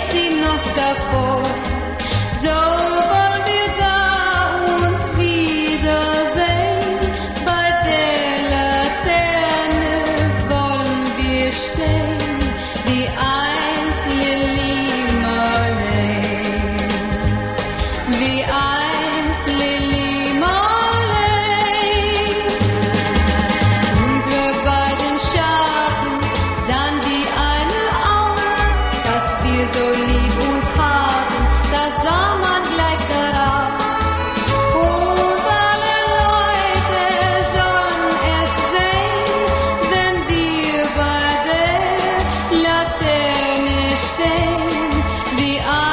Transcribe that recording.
sie noch davor. So wollen wir da uns wiedersehen, bei der Laterne wollen wir stehen, wie einst Lili Marleen, wie einst Lili Marleen. Unsere beiden Schatten sahen wie eine aus, dass wir so lieb uns hatten, das sah man gleich daraus. Und alle Leute sollen es sehen, wenn wir bei der Laterne stehen, wie